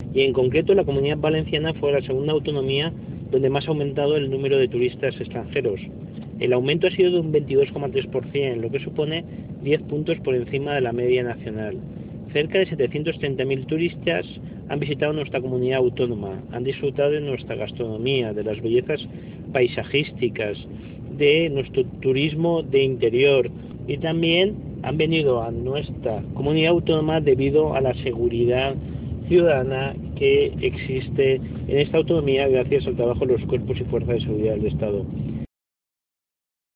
y en concreto la Comunidad Valenciana fue la segunda autonomía donde más ha aumentado el número de turistas extranjeros. El aumento ha sido de un 22,3%, lo que supone 10 puntos por encima de la media nacional. Cerca de 730.000 turistas han visitado nuestra comunidad autónoma, han disfrutado de nuestra gastronomía, de las bellezas paisajísticas, de nuestro turismo de interior y también han venido a nuestra comunidad autónoma debido a la seguridad ciudadana que existe en esta autonomía gracias al trabajo de los cuerpos y fuerzas de seguridad del Estado.